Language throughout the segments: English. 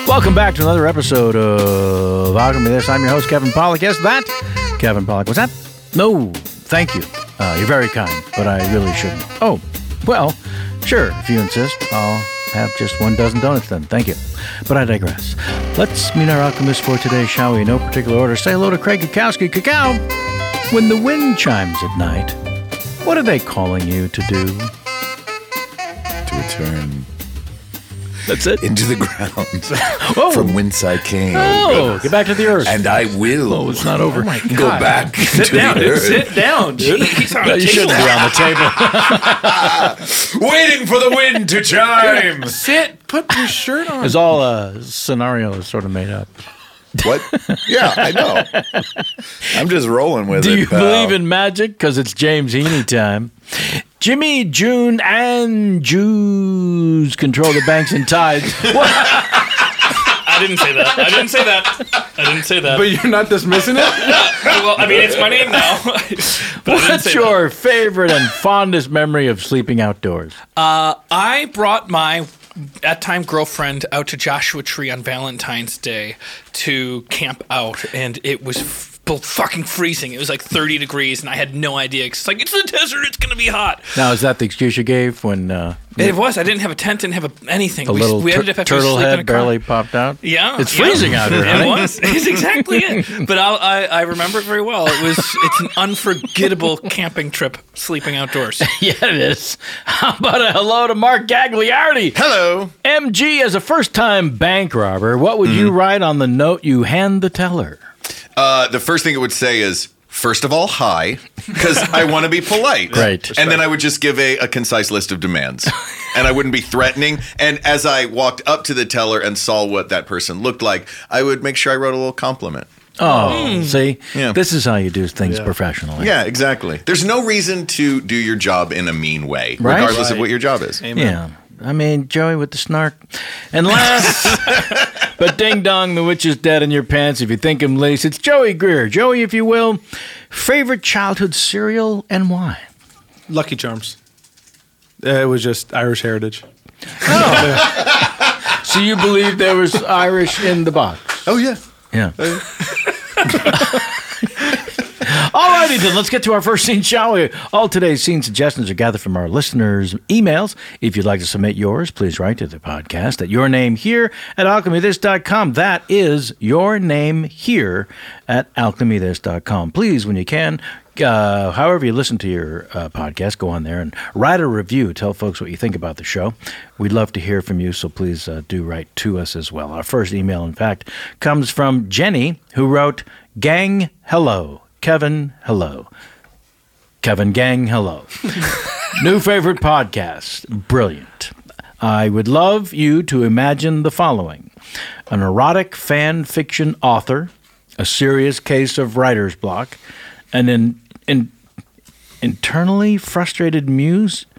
Welcome back to another episode of Alchemy This. I'm your host, Kevin Pollak. Yes, that Kevin Pollak. Was that? No, thank you. You're very kind, but I really shouldn't. Oh, well, sure, if you insist, I'll have just 1 dozen donuts then. Thank you. But I digress. Let's meet our alchemists for today, shall we? In no particular order. Say hello to Craig Kukowski. Cacao, when the wind chimes at night, what are they calling you to do? To return. That's it? Into the ground from whence I came. Oh, get back to the earth. And I will. Oh, it's not over. Oh my God. Go back Sit down, the dude. earth. Sit down, dude. You shouldn't be on the table. Waiting for the wind to chime. Sit. Put your shirt on. It's all a scenario sort of made up. What? Yeah, I know. I'm just rolling with it. Do you pal. believe in magic? Because it's James Heaney time. Jimmy, June, and Jews control the banks and tides. What? I didn't say that. I didn't say that. But you're not dismissing it? Well, I mean, it's my name now. What's your favorite and fondest memory of sleeping outdoors? I brought my at-time girlfriend out to Joshua Tree on Valentine's Day to camp out, and it was fucking freezing. It was like 30 degrees, and I had no idea. 'Cause it's like, it's the desert, it's going to be hot. Now, is that the excuse you gave when It was. I didn't have a tent, didn't have anything. the little we ended up having to turtle sleep in a head car. barely popped out? Yeah. It's freezing out here, honey. It was. It's exactly it. But I remember it very well. It's an unforgettable camping trip, sleeping outdoors. Yeah, it is. How about a hello to Mark Gagliardi? Hello. MG, as a first-time bank robber, what would you write on the note you hand the teller? The first thing it would say is, first of all, hi, because I want to be polite. Right. And then I would just give a concise list of demands. And I wouldn't be threatening. And as I walked up to the teller and saw what that person looked like, I would make sure I wrote a little compliment. Oh, see? Yeah. This is how you do things professionally. Yeah, exactly. There's no reason to do your job in a mean way, Right. regardless of what your job is. Amen. Yeah. I mean, Joey with the snark. And last, but ding dong, the witch is dead in your pants if you think him least. It's Joey Greer. Joey, if you will, favorite childhood cereal and why? Lucky Charms. It was just Irish heritage. So you believe there was Irish in the box? Oh, yeah. Yeah. Alrighty then, let's get to our first scene, shall we? All today's scene suggestions are gathered from our listeners' emails. If you'd like to submit yours, please write to the podcast at yournamehere@alchemythis.com. That is your name here at alchemythis.com. Please, when you can, however you listen to your podcast, go on there and write a review. Tell folks what you think about the show. We'd love to hear from you, so please do write to us as well. Our first email, in fact, comes from Jenny, who wrote, "Gang, hello. Kevin, hello. Kevin, gang, hello. New favorite podcast. Brilliant. I would love you to imagine the following. An erotic fan fiction author, a serious case of writer's block, an eternally frustrated muse.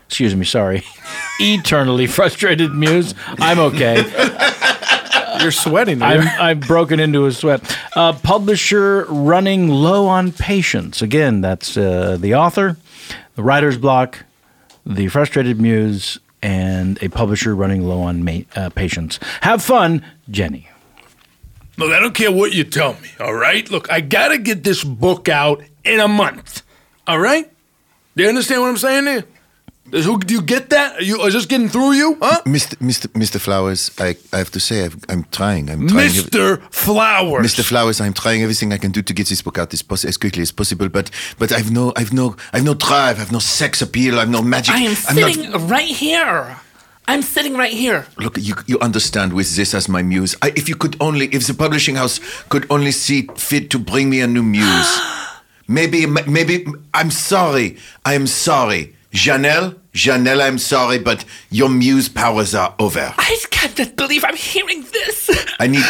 Eternally frustrated muse. I'm okay. You're sweating. I'm broken into a sweat. Publisher running low on patience. Again, that's the author, the writer's block, the frustrated muse, and a publisher running low on patience. Have fun, Jenny. Look, I don't care what you tell me, all right? Look, I got to get this book out in a month, all right? Do you understand what I'm saying there? Do you get that? Is this getting through you? Huh? Mr. Flowers, I have to say, I'm trying. Mr. Flowers. Mr. Flowers, I'm trying everything I can do to get this book out as quickly as possible. But I've no drive, I've no sex appeal, I've no magic. I am sitting right here. I'm sitting right here. Look, you understand with this as my muse. If the publishing house could only see fit to bring me a new muse. maybe, I'm sorry. Janelle, I'm sorry, but your muse powers are over. I can't believe I'm hearing this.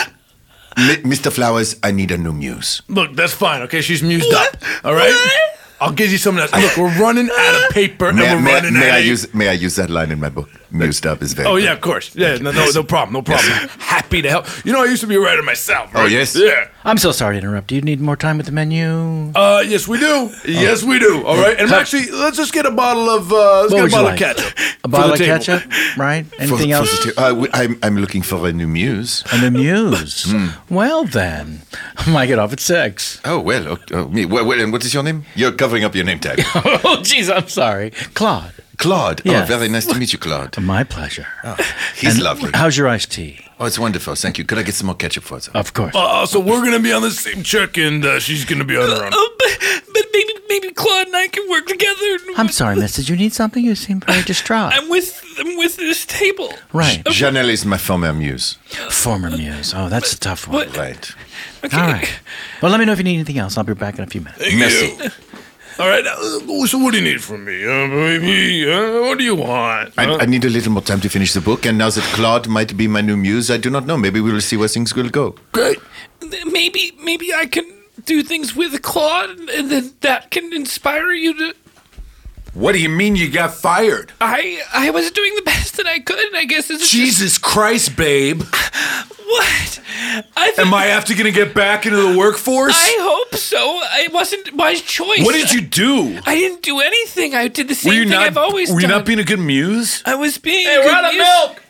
Mr. Flowers, I need a new muse. Look, that's fine, okay? She's mused up, all right? I'll give you some of that. Look, we're running out of paper, and we're running out of ink. May I use that line in my book? Mused Up is very Oh good. yeah, of course. Yeah, no problem. Happy to help. You know, I used to be a writer myself. Right? Oh, yes? Yeah. I'm so sorry to interrupt. Do you need more time with the menu? Yes, we do. Yes, we do. All right, and actually, let's just get a bottle of What would you like? ketchup. A bottle of the table. ketchup, right? For- Anything for else? the t- I'm looking for a new muse. And the muse. Well, then. I might get off at 6. Oh, well, me. Well, and what is your name? You're covering up your name tag. Oh, jeez, I'm sorry. Claude. Claude. Yeah. Oh, very nice to meet you, Claude. My pleasure. He's And lovely. How's your iced tea? Oh, it's wonderful. Thank you. Could I get some more ketchup for us? Of course. So we're gonna be on the same check, and she's gonna be on her own. But maybe Claude and I can work together. I'm sorry, miss. Did you need something? You seem very distraught. I'm with this table. Right. Janelle is my former muse. Former muse. Oh, that's a tough one. What? Right. Okay. All right. Well, let me know if you need anything else. I'll be back in a few minutes. Merci. All right. So what do you need from me, baby? What do you want? I need a little more time to finish the book, and now that Claude might be my new muse, I do not know. Maybe we will see where things will go. Great. Maybe I can do things with Claude, and then that can inspire you to. What do you mean you got fired? I was doing the best that I could. I guess it's Jesus Christ, babe. What? I think, Am I after gonna get back into the workforce? I hope so. It wasn't my choice. What did you do? I didn't do anything. I did the same Were you thing not? I've always Were you done. not being a good muse? I was being. Hey, we're out of milk.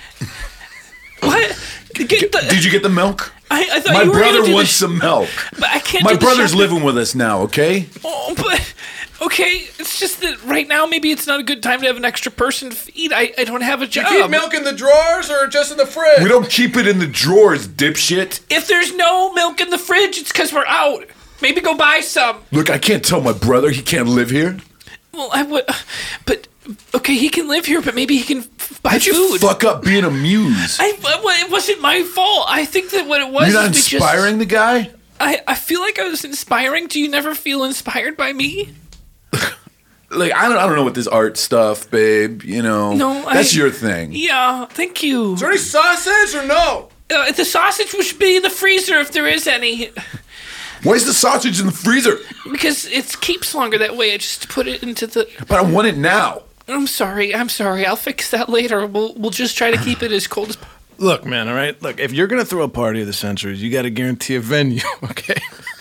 What? Did you get the milk? I thought My you were gonna brother do wants the, some milk. But I can't. My do the brother's shopping. living with us now. Okay. Oh, but okay. It's just that right now maybe it's not a good time to have an extra person to feed. I don't have a job. in the drawers or just in the fridge? We don't keep it in the drawers, dipshit. If there's no milk in the fridge, it's because we're out. Maybe go buy some. Look, I can't tell my brother he can't live here. Well, I would, but okay, he can live here, but maybe he can buy How'd you food. fuck up being a muse? It wasn't my fault. I think that what it was. You're not is we inspiring the guy? I feel like I was inspiring. Do you never feel inspired by me? Like, I don't know what this art stuff, babe. You know, No, that's your thing. Yeah, thank you. there any sausage or no? The sausage should be in the freezer if there is any, Why is the sausage in the freezer? because it keeps longer that way. I just put it into the. But I want it now. I'm sorry. I'll fix that later. We'll just try to keep it as cold as. Look, man, all right? Look, if you're going to throw a party of the centuries, you got to guarantee a venue, okay?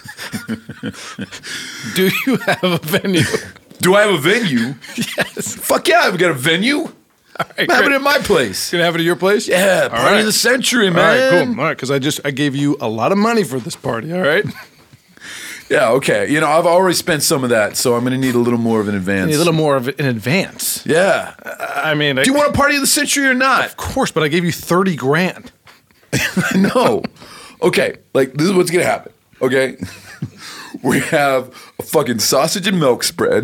Do you have a venue? Do I have a venue? Yes. Fuck yeah, I've got a venue. All right, I'm having great. it at my place. Gonna have it at your place? Yeah, All party right. of the century, All man. right, cool. All right, because I gave you a lot of money for this party, all right? Yeah, okay. You know, I've already spent some of that, so I'm going to need a little more of an advance. A little more of it in advance. Yeah. I mean, Do you want a party of the century or not? Of course, but I gave you 30 grand. No. Okay, like, this is what's going to happen, okay? We have a fucking sausage and milk spread.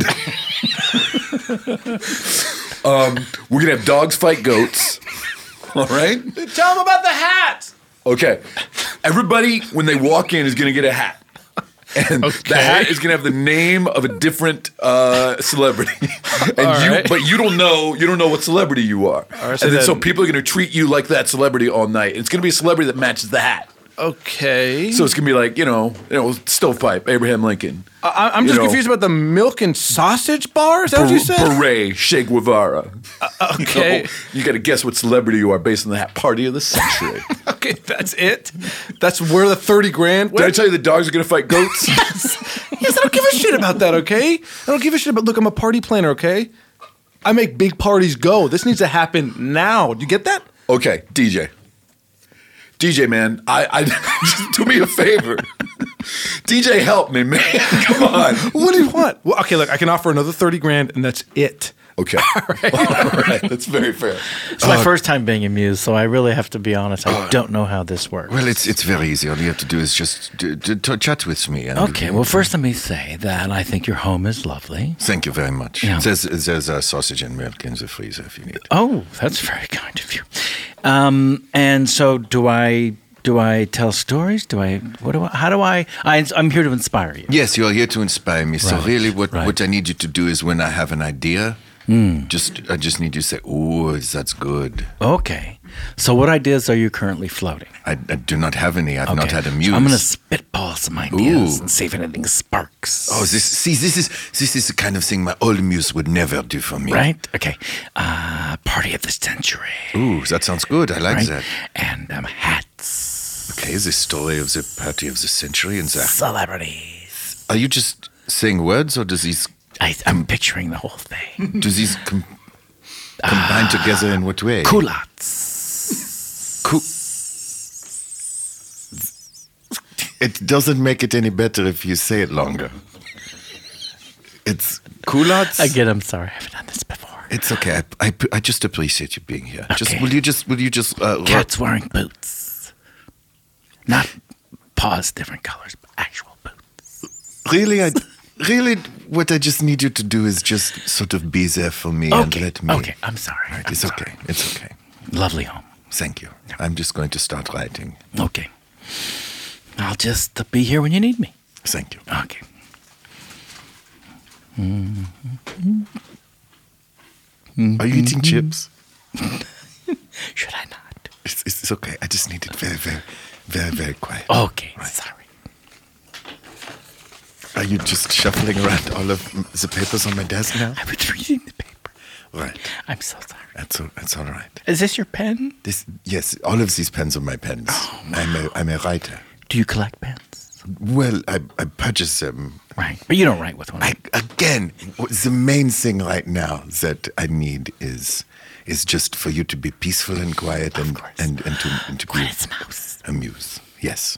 We're going to have dogs fight goats. All right? Tell them about the hat. Okay. Everybody, when they walk in, is going to get a hat. And the hat is going to have the name of a different celebrity. And but you don't know what celebrity you are. right, and then, so then- people are going to treat you like that celebrity all night. It's going to be a celebrity that matches the hat. Okay. So it's going to be like, stovepipe, Abraham Lincoln. I'm just confused about the milk and sausage bar. Is that what you said? Beret, Che Guevara. Okay. You got to guess what celebrity you are based on the hat. Party of the century. Okay, that's it. That's where the 30 grand Did I went. tell you the dogs are going to fight goats? Yes, I don't give a shit about that, okay? I don't give a shit about. Look, I'm a party planner, okay? I make big parties go. This needs to happen now. Do you get that? Okay, DJ, man, I just do me a favor. DJ, help me, man. Come on. What do you want? Well, okay, look, I can offer another 30 grand, and that's it. Okay. All right. That's very fair. It's my first time being amused, so I really have to be honest. I don't know how this works. Well, it's very easy. All you have to do is just to chat with me. And Okay, well, first let me say that I think your home is lovely. Thank you very much. Yeah. There's sausage and milk in the freezer if you need. Oh, that's very kind of you. And so do I tell stories? I'm here to inspire you. Yes, you are here to inspire me. So Right, really, right. what I need you to do is when I have an idea, I just need you to say, ooh, that's good. Okay. So what ideas are you currently floating? I do not have any. I've not Okay. had a muse. So I'm going to spitball some ideas Ooh. and see if anything sparks. Oh, this is the kind of thing my old muse would never do for me. Right? Okay. Party of the century. Ooh, that sounds good. I like Right? that. And hats. Okay, the story of the party of the century and that. Celebrities. Are you just saying words, or does these I'm picturing the whole thing. combine together in what way? Culottes. It doesn't make it any better if you say it longer. It's culottes. Again, I'm sorry. I haven't done this before. It's okay. I just appreciate you being here. Just Okay. will you just Cats wearing boots. Not paws different colors, but actual boots. really what I just need you to do is just sort of be there for me and Okay. let me. Okay. I'm sorry. I'm It's sorry. okay. It's okay. Lovely home. Thank you. I'm just going to start writing. Okay. I'll just be here when you need me. Thank you. Okay. Are you eating chips? Should I not? It's okay. I just need it very, very, very, very quiet. Okay. Sorry. Are you just shuffling around all of the papers on my desk now? I was reading the paper. Right. I'm so sorry. That's all right. Is this your pen? Yes, all of these pens are my pens. I'm a writer. Do you collect pens? Well, I purchase them. Right. But you don't write with one. Again, the main thing right now that I need is just for you to be peaceful and quiet and course. and to be Quiet as a mouse. amused. Yes.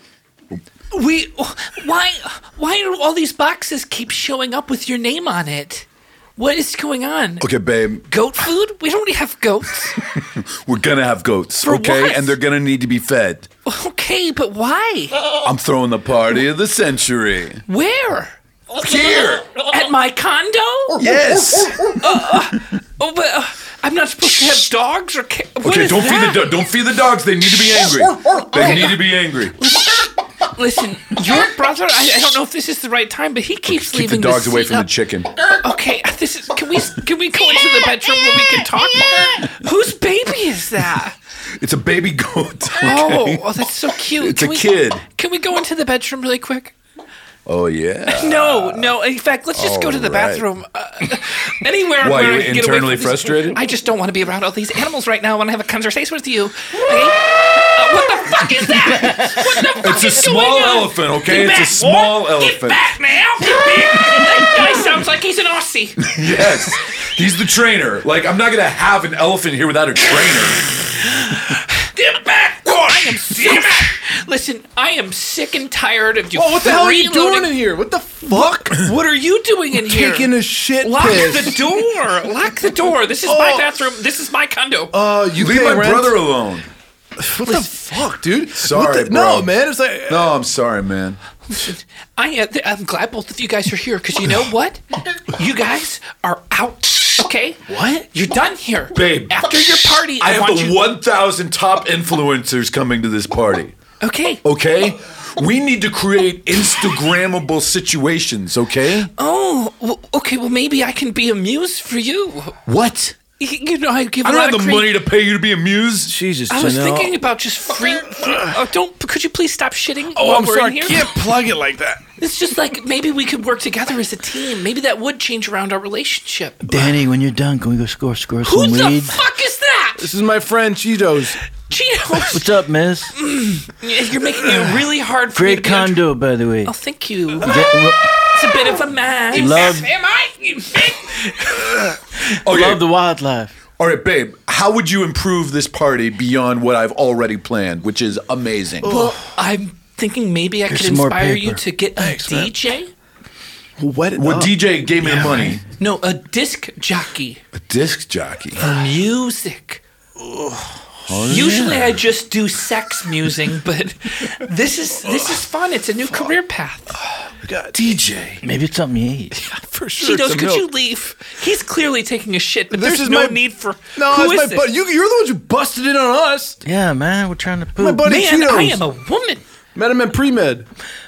Why do all these boxes keep showing up with your name on it? What is going on? Okay, babe, Goat food? We don't already have goats. we're gonna have goats, For okay? what? And they're gonna need to be fed. Okay, but why? I'm throwing the party of the century. Where? Here! At my condo? Yes! Oh, but I'm not supposed to have dogs or what Okay, is don't that? don't feed the dogs. They need to be angry. They need to be angry. Listen, your brother. I don't know if this is the right time, but he keeps Keep the leaving dogs away seat from the up. chicken. Okay, this is. Can we go into the bedroom where we can talk? Whose baby is that? It's a baby goat. Oh, that's so cute. It's a kid. Can we go into the bedroom really quick? Oh yeah. No. In fact, let's just go to the All right. bathroom. Anywhere. Why, where you're I can get away internally from this- frustrated? I just don't want to be around all these animals right now. I want to have a conversation with you. Okay? What the fuck is that? What the fuck It's a is small going on? elephant, okay? Get It's a back, small boy. elephant. Get back now. Get back. That guy sounds like he's an Aussie. Yes. He's the trainer. Like, I'm not gonna have an elephant here without a trainer. Get back, boy. I am sick. Listen, I am sick and tired of you. Oh, what the hell are you freeloading- doing in here? What the fuck? What are you doing in here? Taking a shit Lock piss. the door! Lock the door! This is my bathroom. This is my condo. You Leave pay my rent? brother alone. What the fuck, dude? Sorry, What the- bro. No, man. It's like No, I'm sorry, man. I'm glad both of you guys are here because you know what? You guys are out. Okay? What? You're done here, Babe. After your party, I have want the you. 1,000 top influencers coming to this party. Okay. Okay? We need to create Instagrammable situations, okay? Oh. Okay. Well, maybe I can be a muse for you. What? You know, I give. I a don't lot have of the money to pay you to be a muse. Jesus. I was Janelle. thinking about just free. Don't. Could you please stop shitting? Oh, while I'm we're sorry. In I here? can't plug it like that. It's just like maybe we could work together as a team. Maybe that would change around our relationship. Danny, when you're done, can we go score Who some the weed? fuck is that? This is my friend Cheetos. Cheetos. What's up, miss? You're making it really hard for me to Great be condo, by the way. Oh, thank you. Get- It's a bit of a man. Love- Am I? Okay. Love the wildlife. All right, babe, how would you improve this party beyond what I've already planned, which is amazing? Well, I'm thinking maybe I Here's could some more inspire you paper. to get a DJ. What? Well, DJ gave me the money. No, a disc jockey A disc jockey. for music. Usually I just do sex musing, but this is fun. It's a new career path. DJ. Maybe it's something you eat. For sure. Cheetos, it's a could milk. you leave? He's clearly taking a shit, but This there's is no my- need for. No, Who it's is my this? buddy. You're the ones who busted it on us. Yeah, man, we're trying to poop. My buddy Man, Cheetos. I am a woman. Met him at pre-med.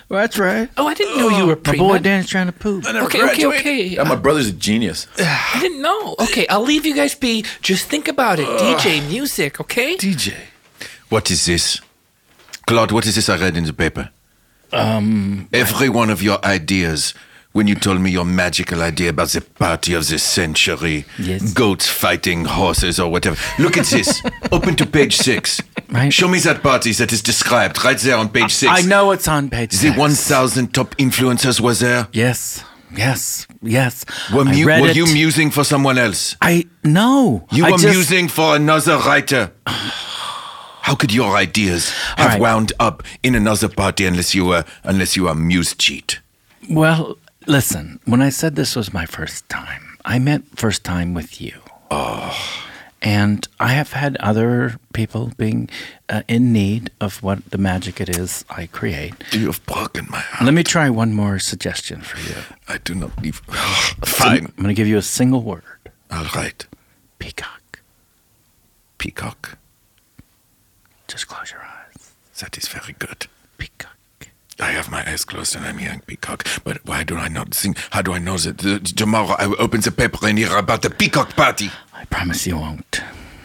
Well, that's right. Oh, I didn't know you were My pre-med. boy Dan's trying to poop. I never Okay. graduated. Yeah, my brother's a genius. I didn't know. Okay, I'll leave you guys be. Just think about it. DJ music, okay? DJ. What is this? Claude, what is this I read in the paper? Every one of your ideas, when you told me your magical idea about the party of the century, Yes. goats fighting horses or whatever. Look at this. Open to page 6. Right. Show me that party that is described right there on page 6. I know it's on page The 6. 1,000 top influencers was there. Yes. Were I read it. you musing for someone else? No. You I were just- musing for another writer. How could your ideas have right. wound up in another party unless you were a muse cheat? Well, listen, when I said this was my first time, I meant first time with you. Oh. And I have had other people being in need of what the magic it is I create. You have broken my heart. Let me try one more suggestion for you. I do not leave. Fine. I'm going to give you a single word. All right. Peacock. Peacock. Just close your eyes. That is very good. Peacock. I have my eyes closed and I'm hearing peacock. But why do I not sing? How do I know that tomorrow I will open the paper and hear about the peacock party? I promise you won't.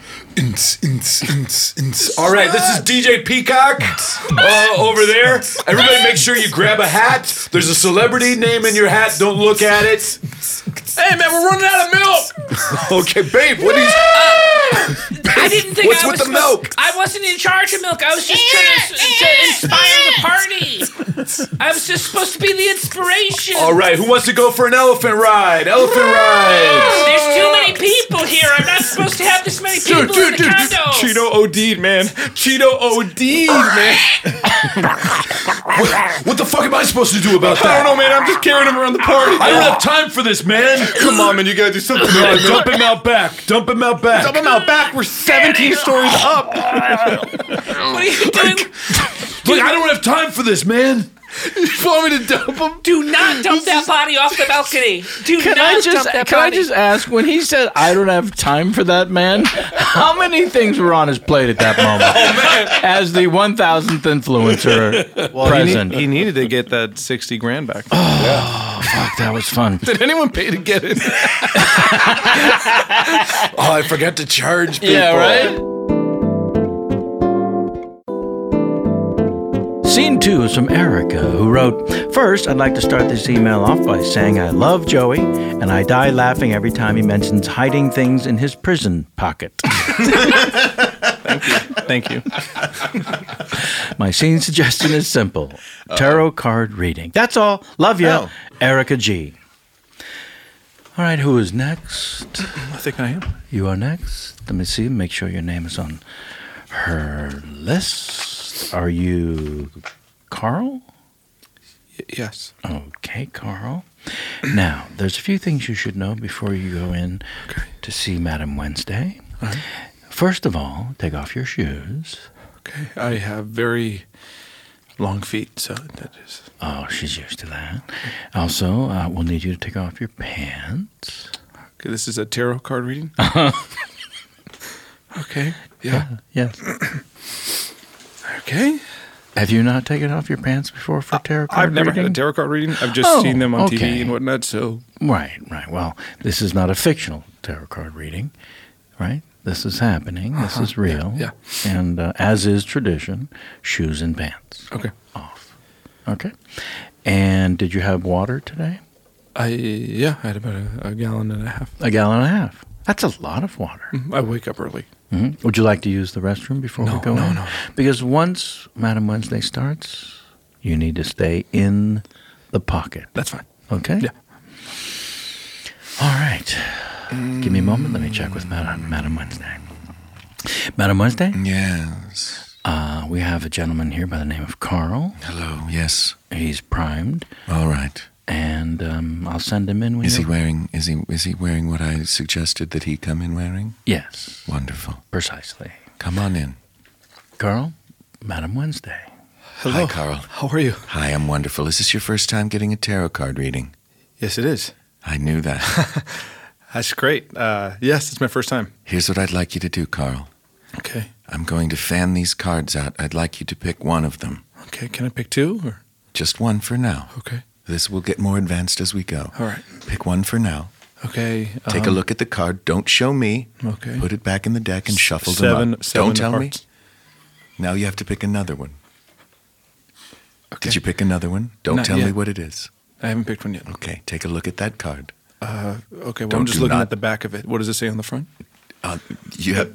All right, this is DJ Peacock over there. Everybody make sure you grab a hat. There's a celebrity name in your hat. Don't look at it. Hey, man, we're running out of milk. Okay, babe, what are you... I didn't think What's I with was the milk? I wasn't in charge of milk. I was just trying to inspire the party. I was just supposed to be the inspiration. All right, who wants to go for an elephant ride? Elephant ride. There's too many people here. I'm not supposed to have this many people in the condo. Cheeto OD'd, man. Cheeto OD'd, man. What the fuck am I supposed to do about that? I don't know, man. I'm just carrying him around the party. I don't have time for this, man. Come on, man. You gotta do something. Dump him out back. Dump him out back. Dump him out back. We're 17 stories up. What are you doing? Look, I don't have time for this, man. You want me to dump him? Do not dump that body off the balcony. Do Can not I dump that can I body. just ask, when he said, I don't have time for that man, how many things were on his plate at that moment? As the 1,000th influencer present. He needed to get that 60 grand back. Fuck, that was fun. Did anyone pay to get it? Oh, I forgot to charge people. Yeah, right? Scene 2 is from Erica, who wrote, "First, I'd like to start this email off by saying I love Joey, and I die laughing every time he mentions hiding things in his prison pocket." Thank you. My scene suggestion is simple. Tarot card reading. That's all. Love you, Oh. Erica G. All right, who is next? I think I am. You are next. Let me see. Make sure your name is on her list. Are you Carl? Yes. Okay, Carl. Now, there's a few things you should know before you go in to see Madam Wednesday. First of all, take off your shoes. Okay. I have very long feet, so that is. Oh, she's used to that. Also, we'll need you to take off your pants. Okay, this is a tarot card reading. Okay. Yeah. Yes. Okay. Have you not taken off your pants before for tarot card I've never reading? had a tarot card reading. I've just Oh, seen them on okay. TV and whatnot. So Right. Well, this is not a fictional tarot card reading, right? This is happening. This is real. yeah. And as is tradition, shoes and pants okay. off. Okay. And did you have water today? I had about a gallon and a half. A gallon and a half. That's a lot of water. I wake up early. Mhm. Would you like to use the restroom before we go in? No. Because once Madam Wednesday starts, you need to stay in the pocket. That's fine. Okay? Yeah. All right. Give me a moment. Let me check with Madam Wednesday. Madam Wednesday, Yes. we have a gentleman here by the name of Carl. Hello. Yes. He's primed, All right. and I'll send him in when Is he you're- wearing? Is he wearing what I suggested that he come in wearing? Yes, Wonderful. precisely. Come on in. Carl, Madam Wednesday. Hello. Hi, Carl. How are you? Hi, I'm wonderful. Is this your first time getting a tarot card reading? Yes, it is. I knew that. That's great. Yes, it's my first time. Here's what I'd like you to do, Carl. Okay. I'm going to fan these cards out. I'd like you to pick one of them. Okay. Can I pick two? Or? Just one for now. Okay. This will get more advanced as we go. All right. Pick one for now. Okay. Take a look at the card. Don't show me. Okay. Put it back in the deck and shuffle them up. Seven Don't tell me. hearts. Now you have to pick another one. Okay. Did you pick another one? Don't Not tell me yet. what it is. I haven't picked one yet. Okay, take a look at that card. Okay. Well, Don't I'm just do looking not- at the back of it. What does it say on the front? You have.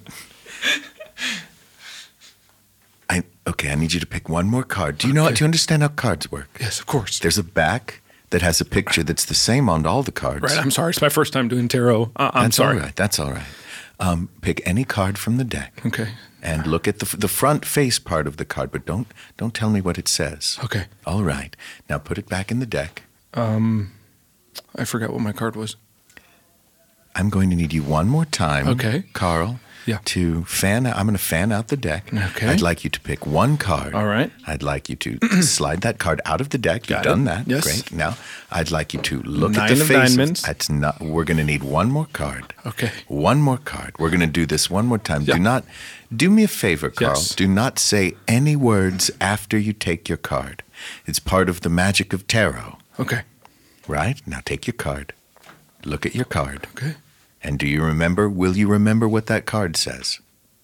Okay, I need you to pick one more card. Do you know? Do you understand how cards work? Yes, of course. There's a back that has a picture that's the same on all the cards. Right. I'm sorry. It's my first time doing tarot. I'm That's sorry. all right. That's all right. Pick any card from the deck. Okay. And look at the front face part of the card, but don't tell me what it says. Okay. All right. Now put it back in the deck. I forgot what my card was. I'm going to need you one more time, Okay. Carl, Yeah. to fan out. I'm going to fan out the deck. Okay. I'd like you to pick one card. All right. I'd like you to slide that card out of the deck. You've Got done it. that. Yes. Great. Now, I'd like you to look at Nine the of face. diamonds. That's not. We're going to need one more card. Okay. One more card. We're going to do this one more time. Yeah. Do me a favor, Carl. Yes. Do not say any words after you take your card. It's part of the magic of tarot, Okay. right? Now take your card. Look at your card. Okay. And will you remember what that card says?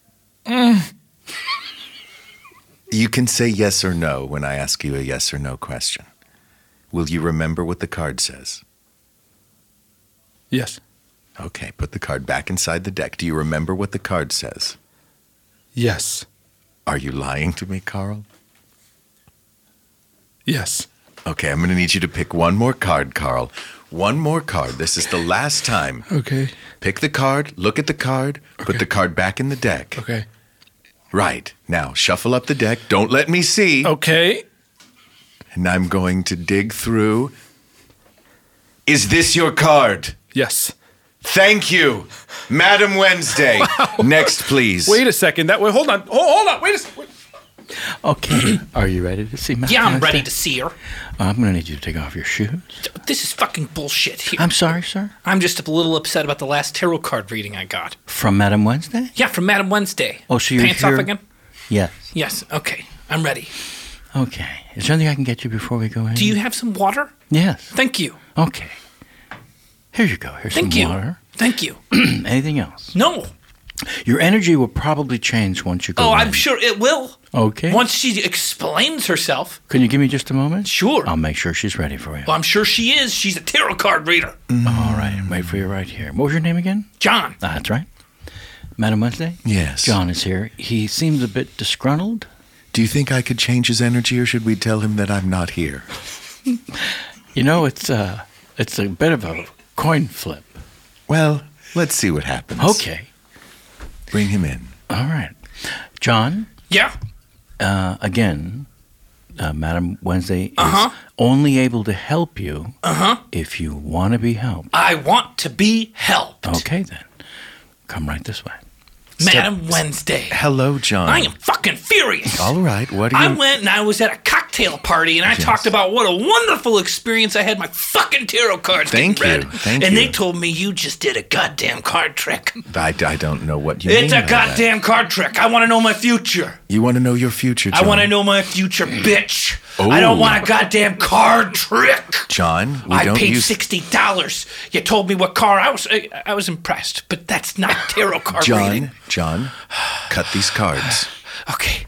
You can say yes or no when I ask you a yes or no question. Will you remember what the card says? Yes. Okay, put the card back inside the deck. Do you remember what the card says? Yes. Are you lying to me, Carl? Yes. Okay, I'm going to need you to pick one more card, Carl. One more card. This is the last time. Okay. Pick the card, look at the card, put Okay. the card back in the deck. Okay. Right. Now, shuffle up the deck. Don't let me see. Okay. And I'm going to dig through. Is this your card? Yes. Thank you, Madam Wednesday. Next, please. Wait a second. That way. Hold on. Hold on. Wait a second. Okay. Are you ready to see my Yeah, I'm ready to see her. I'm going to need you to take off your shoes. This is fucking bullshit here. I'm sorry, sir. I'm just a little upset about the last tarot card reading I got. From Madam Wednesday? Yeah, from Madam Wednesday. Oh, so you're Pants here? off again? Yes. Yes. Okay. I'm ready. Okay. Is there anything I can get you before we go in? Do you have some water? Yes. Thank you. Okay. Here you go. Here's Thank some you. water. Thank you. Anything else? No. Your energy will probably change once you go Oh, in. I'm sure it will. Okay. Once she explains herself. Can you give me just a moment? Sure. I'll make sure she's ready for you. Well, I'm sure she is. She's a tarot card reader. All right. Wait for you right here. What was your name again? John. That's right. Madam Wednesday? Yes. John is here. He seems a bit disgruntled. Do you think I could change his energy, or should we tell him that I'm not here? You know, it's a bit of a coin flip. Well, let's see what happens. Okay. Bring him in. All right. John, Yeah. again, Madam Wednesday is only able to help you if you want to be helped. I want to be helped. Okay, then. Come right this way. Madam Wednesday. Hello, John. I am fucking furious. All right. What are I you? went and I was at a cocktail party and I talked about what a wonderful experience I had. My fucking tarot cards Thank getting you. read. Thank and you. they told me you just did a goddamn card trick. I don't know what you mean. It's a by goddamn card trick. I want to know my future. that. You want to know your future, John? I want to know my future, bitch. Oh. I don't want a goddamn card trick. John, we I don't paid use... $60. You told me what car. I was impressed, but that's not tarot card reading. John, cut these cards. Okay.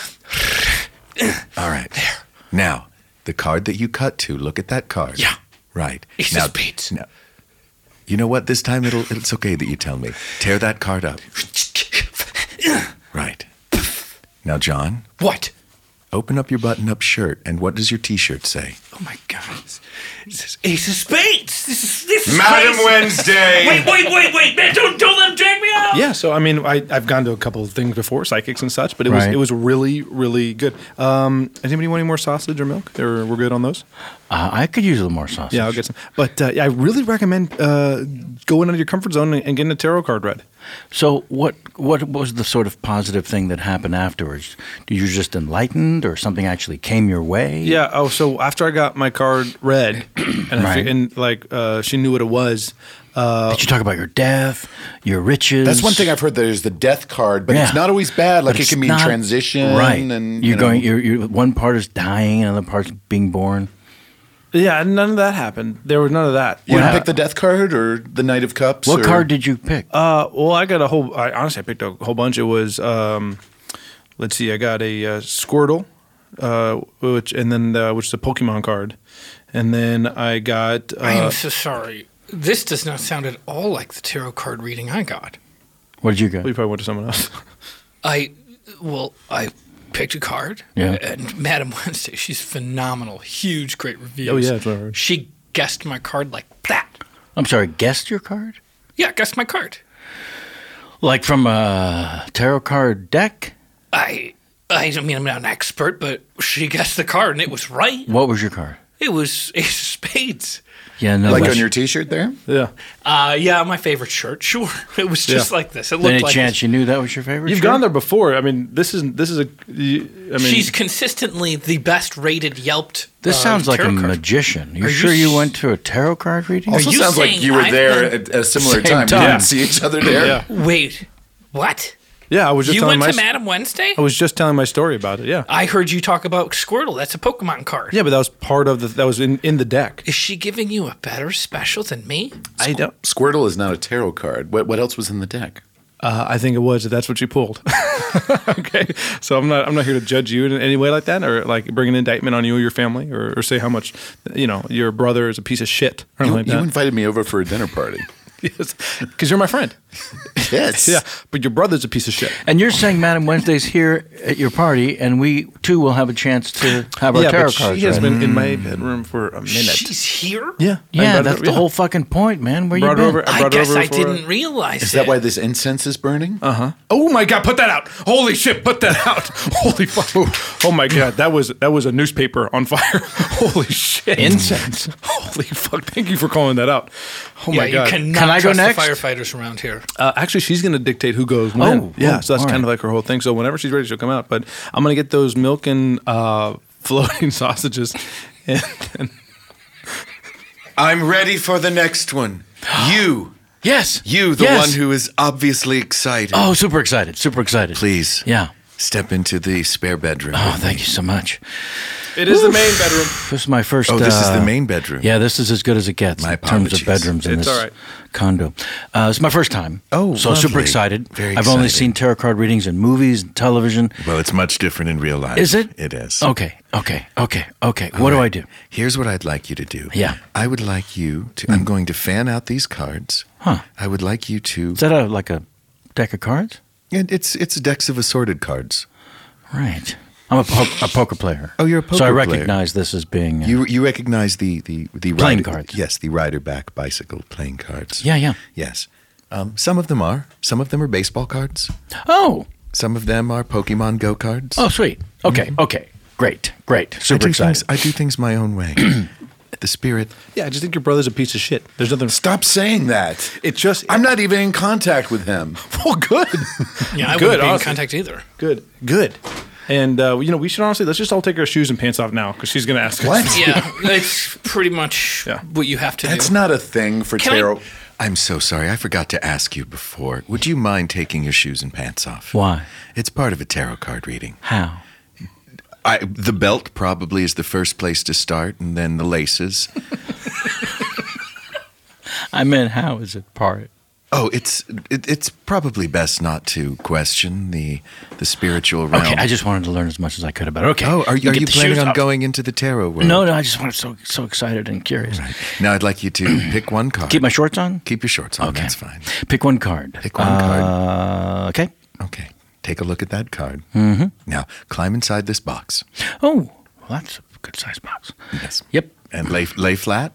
All right. There. Now, the card that you cut to, look at that card. Yeah. Right. Ace now, of Spades. Now, you know what? This time it's okay that you tell me. Tear that card up. Right. Now, John, What? open up your button-up shirt, and what does your T-shirt say? Oh my God! This is Ace of Spades. This is Madam crazy. Wednesday! Wait, man! Don't let him drag me out. Yeah, so I mean, I've gone to a couple of things before, psychics and such, but Right. it was really, really good. Anybody want any more sausage or milk? Or we're good on those? I could use a little more sausage. Yeah, I'll get some. But I really recommend going out of your comfort zone and getting a tarot card read. So what was the sort of positive thing that happened afterwards? Were you just enlightened or something actually came your way? Yeah. Oh, so after I got my card card read, and she knew what it was. Did you talk about your death, your riches? That's one thing I've heard. There's the death card, but it's not always bad. Like, it can mean transition, right? And you're one part is dying, and another part's being born. Yeah, none of that happened. There was none of that. You didn't pick the death card or the Knight of Cups? What card did you pick? Well, I got a whole. Honestly, I picked a whole bunch. It was, let's see, I got a Squirtle, which is a Pokemon card, and then I got. I am so sorry. This does not sound at all like the tarot card reading I got. What did you get? We probably went to someone else. I picked a card. Yeah. And Madam Wednesday, she's phenomenal. Huge, great reviews. Oh, yeah, that's what I heard. She guessed my card like that. I'm sorry, guessed your card? Yeah, guessed my card. Like from a tarot card deck? I mean, I'm not an expert, but she guessed the card and it was right. What was your card? It was Ace of Spades. Yeah, no. Like on your T-shirt there? Yeah. Yeah, my favorite shirt. Sure, it was just like this. It looked Any like chance this. you knew that was your favorite? You've shirt? gone there before. I mean, this is a. She's consistently the best rated Yelped. This sounds like a tarot card. magician. You Are sure you you went to a tarot card reading? Also you sounds like saying you were I've there been- at a similar Same time. time. You Yeah. didn't see each other there? Yeah. Wait, what? Yeah, I was just You telling went to my. Madam Wednesday? I was just telling my story about it. Yeah. I heard you talk about Squirtle. That's a Pokemon card. Yeah, but that was part of the. That was in the deck. Is she giving you a better special than me? I don't. Squirtle is not a tarot card. What else was in the deck? I think it was. That's what she pulled. Okay, so I'm not here to judge you in any way like that, or like bring an indictment on you or your family, or say how much your brother is a piece of shit, or You, anything like you that. invited me over for a dinner party. Yes, because you're my friend. Yes. Yeah, but your brother's a piece of shit. And you're saying Madam Wednesday's here at your party, and we too will have a chance to have our Yeah, tarot but cards. she has read. been in my bedroom for a minute. She's here? Yeah, Yeah, that's the whole fucking point, man. Where you Brought been? her over. I brought her guess over I for- didn't realize Is that why this incense is burning? Oh my god, put that out! Holy shit, put that out! Holy fuck! Oh my god, that was a newspaper on fire! Holy shit! Incense. Holy fuck! Thank you for calling that out. Oh my you god! cannot Can I go trust next? the firefighters around here. Actually, she's going to dictate who goes when. Oh, yeah, so that's all kind of right. like her whole thing. So whenever she's ready, she'll come out. But I'm going to get those milk and floating sausages. And I'm ready for the next one. You, Yes. the Yes. one who is obviously excited. Oh, super excited. Super excited. Please. Yeah. Step into the spare bedroom. Oh, with thank me. you so much. it is the main bedroom. This is my first. Oh, this is the main bedroom. Yeah, this is as good as it gets My in terms of apologies. bedrooms in It's this all right. condo. It's my first time. Oh, so super lovely. excited. Very I've only excited. seen tarot card readings in movies and television. Well, it's much different in real life. Is it? It is. Okay. What do I do? Here's what I'd like you to do. Yeah. I would like you to. I'm going to fan out these cards. Huh? I would like you to. Is that like a deck of cards? It's decks of assorted cards. Right. I'm a poker player. Oh, you're a poker So I player. recognize this as being. You recognize the Playing rider, cards. Yes, the rider back bicycle playing cards. Yeah. Yes. Some of them are. Some of them are baseball cards. Oh. Some of them are Pokemon Go cards. Oh, sweet. Okay. Great. Super excited. I do things my own way. The spirit. Yeah, I just think your brother's a piece of shit. There's nothing. Stop saying that. It's just. I'm not even in contact with him. Oh, good. Yeah, I Good, wouldn't be in awesome. contact either. Good. And we should honestly let's just all take our shoes and pants off now because she's going to ask us. What? Yeah, that's pretty much Yeah. what you have to That's do. not a thing for Can I- tarot. I'm so sorry. I forgot to ask you before. Would you mind taking your shoes and pants off? Why? It's part of a tarot card reading. How? The belt probably is the first place to start, and then the laces. I meant how is it part? Oh, it's probably best not to question the spiritual realm. Okay, I just wanted to learn as much as I could about it. Okay. Oh, are you get the planning shoes on off. going into the tarot world? No, I just wanted so excited and curious. Now I'd like you to pick one card. Keep my shorts on? Keep your shorts on. Okay. That's fine. Pick one card. Pick one card. Okay. Okay. Take a look at that card. Mm-hmm. Now climb inside this box. Oh, well, that's a good size box. Yes. Yep. And lay flat.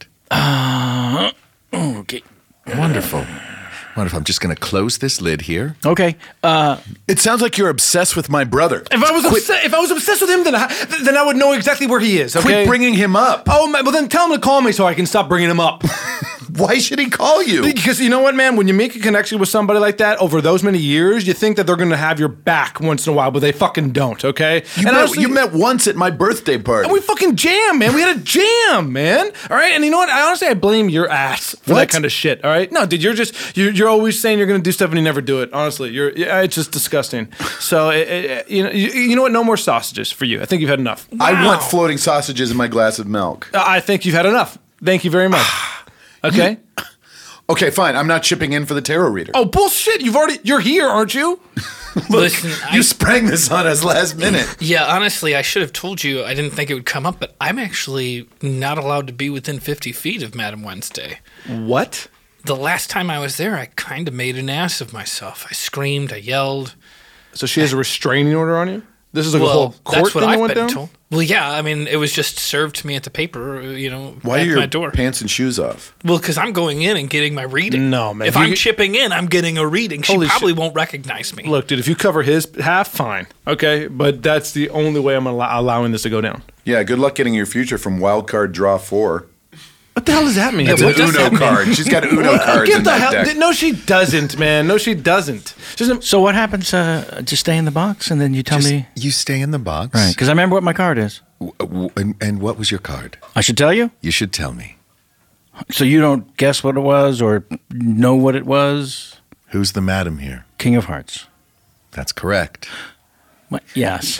Okay. Wonderful. Wonderful. I'm just going to close this lid here. Okay. It sounds like you're obsessed with my brother. If I was obsessed with him, then I would know exactly where he is. Okay. Quit bringing him up. Oh, well then tell him to call me so I can stop bringing him up. Why should he call you? Because you know what, man? When you make a connection with somebody like that over those many years, you think that they're going to have your back once in a while, but they fucking don't, okay? You met once at my birthday party. And we fucking jammed, man. We had a jam, man. All right? And you know what? I blame your ass for that kind of shit, all right? No, dude, you're always saying you're going to do stuff and you never do it. Honestly, it's just disgusting. So, you know what? No more sausages for you. I think you've had enough. Wow. I want floating sausages in my glass of milk. I think you've had enough. Thank you very much. Okay? Okay, fine. I'm not chipping in for the tarot reader. Oh, bullshit. You're here, aren't you? Listen, you sprang this on us last minute. Yeah, honestly, I should have told you. I didn't think it would come up, but I'm actually not allowed to be within 50 feet of Madam Wednesday. What? The last time I was there, I kind of made an ass of myself. I screamed, I yelled. So she has a restraining order on you? This is like a whole court that's what thing I've went been down? told. Well, yeah, I mean, it was just served to me at the paper, Why at are your my door. pants and shoes off? Well, because I'm going in and getting my reading. No, man. If I'm chipping in, I'm getting a reading. She Holy probably shit. won't recognize me. Look, dude, if you cover his half, fine. Okay? But that's the only way I'm allowing this to go down. Yeah, good luck getting your future from Wildcard Draw 4. What the hell does that mean? It's what an does that Uno mean? card. She's got Uno cards in that deck. No, she doesn't, man. No, she doesn't. So what happens? Just stay in the box, and then you tell me. You stay in the box. Right, because I remember what my card is. And what was your card? I should tell you? You should tell me. So you don't guess what it was or know what it was? Who's the madam here? King of Hearts. That's correct. What? Yes.